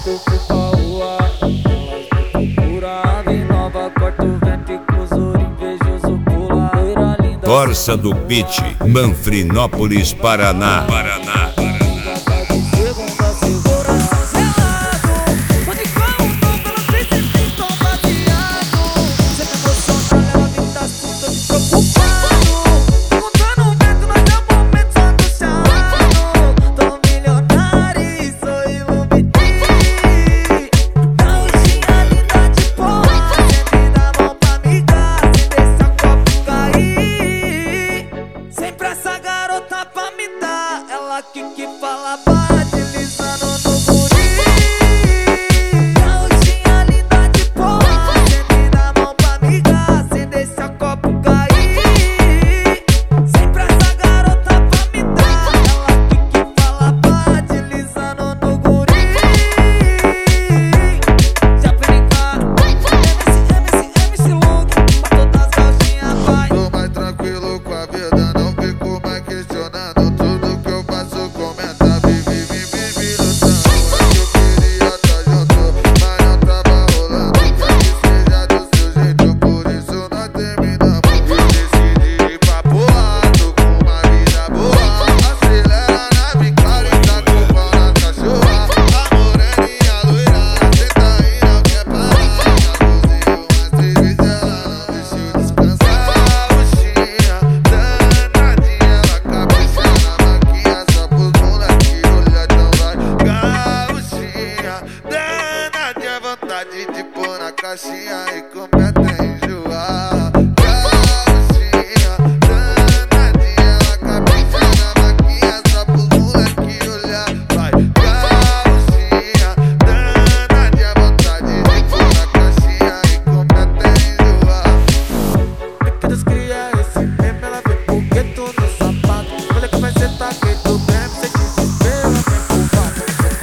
eu fui pra rua, elas me procuram. Ave nova, corta o vento e com os olhos invejoso pula. Loira linda, Corsa do Beat, Manfrinópolis, Paraná. Essa garota pra me dar, ela que fala bate, deslizando no guri. Garotinha linda de porra, sempre dá a mão pra amiga, sem deixar copo cair. Sempre essa garota pra me dar, ela que fala bate, deslizando no guri. Já brincar, MC Look, pra todas as gauchinhas vai. Tô mais tranquilo com a vida, não fico mais questionando tudo que eu faço, comenta, vive lutando. É que eu queria tá junto, mas não tava rolando. Quer que seja do seu jeito, por isso nós terminamos. Eu decidi ir pra porrada, com uma vida boa. Acelera na bicada e tá com o pau na cachorra. A moreninha loirada, senta aí, não quer parar. Já cozinhou umas 3 vezes, ela não deixou descansar. Buchinha, danadinha, ela capricha na maquinha, só pros moleque olhar, então vai. Gauchinha, danadinha, vontade de pôr na caixinha e comer até enjoar. Gauchinha, danadinha, ela capricha na maquinha, só pros moleque olhar, vai. Gauchinha, danadinha, vontade de pôr na caixinha e comer até enjoar. É que Deus cria esse meme, ela vem porque tu no sapato. Olha que vai sentar aqui do bem, você desespera, vem pro vaso.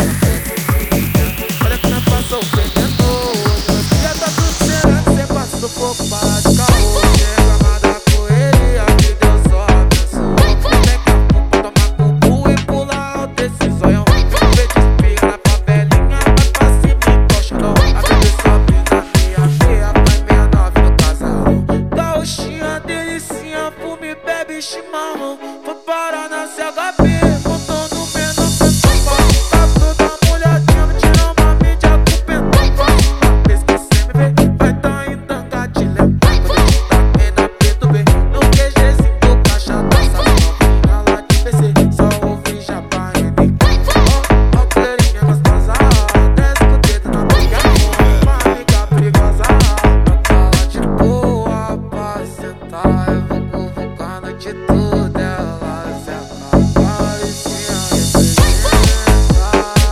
Olha que não passou o veneno, hoje já tá tudo certo, cê passa um pouco, para de caô. Reclamar da correria, que Deus só abençoou. Vem cá, pra tomar com o cu e pular alto esse zoião. Eu vejo espirra na favelinha, vai pra cima e poxa não. A bebê sobe na minha veia, vai 69 no casarão. Gauchinha, delicinha, fume, bebe chimarrão. Foi parar na CHB, montando menor pessoal. Tá toda molhadinha, vou tirar uma mídia com o pentão. Próxima vez que cê me vê, vai tá em tanga de lembrar. Quando eu te taquei na P2B, no QGzinho do caixa da sala novinha lá de PC, só ouvi jabá NK. Ó, colherinha gostosa, desce com o dedo na boca, uma amiga perigosa. Ela de boa pra sentar, eu vou convocar a noite toda, ela se acaba, parecia representa.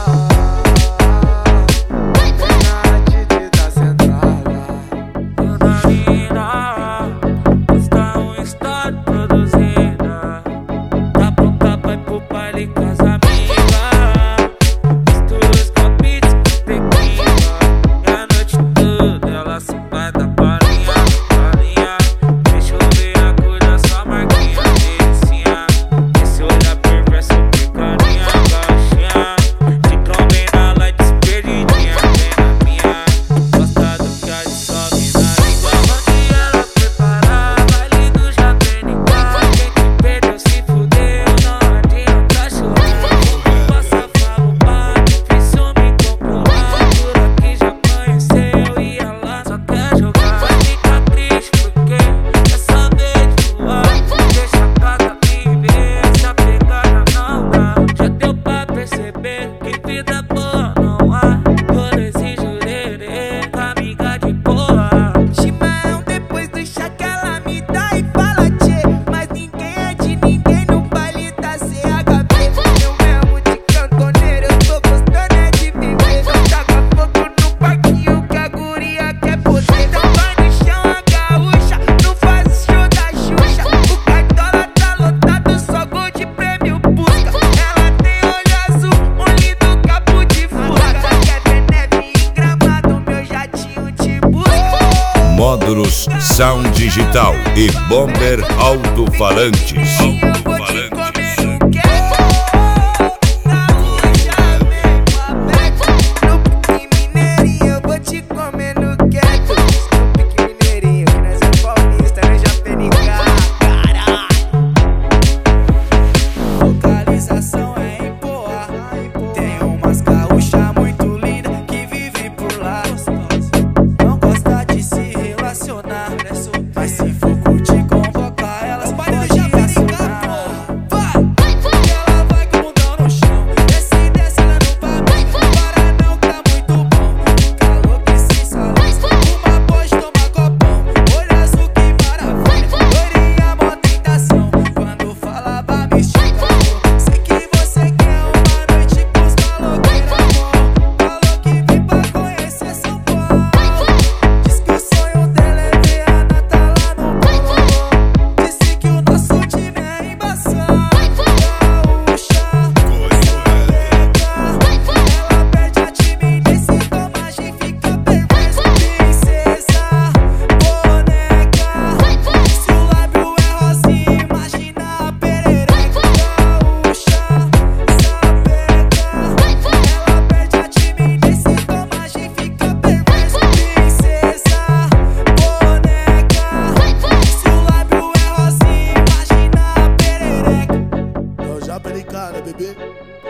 Tem a atitude da centrala. Toda mina posta um story produzida, tá pronta, vai pro baile com as amigas. Mistura os copinhos com tequila, e a noite toda ela se vai dar palhinha. Deixa eu ver a cor da sua marquinha, delicinha. Esse olhar perverso, picarinha, gauchinha. Te trombei na light perdidinha, vem na minha. Gosta do que a de sobe na língua. Onde ela foi parar, baile do Japenicá. Quem te perdeu se fudeu, não adianta chorar. Vou passar falo bar, difícil me comprovar. Por aqui já conheceu e ela só quer jogar. Vai ficar triste porque essa vez de voar. Deixa a casa viver, essa pegada não dá. Já deu pra perceber que vida boa não há. Rolês e jurerê, amiga de porra. Chimarrão depois do chá que ela me dá e fala tchê. Mas ninguém é de ninguém no baile da CHB. Eu mesmo de cantoneiro, eu tô gostando é de viver. Joga fogo no parquinho que a guria quer poder. Não vai no chão a gaúcha, não faz o show da Xuxa. O cartola tá lotado, só gol de prêmio busca. Ela tem olho azul, um lindo capo de fusca. Quer ver neve em Gramado, meu jatinho te busca. Módulos Sound Digital e Bomber Alto-Falantes. Eu vou te comer no quero. Gaúcha, vem com a pet. No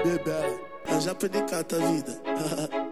Bebela, eu já perdi cá a tua vida.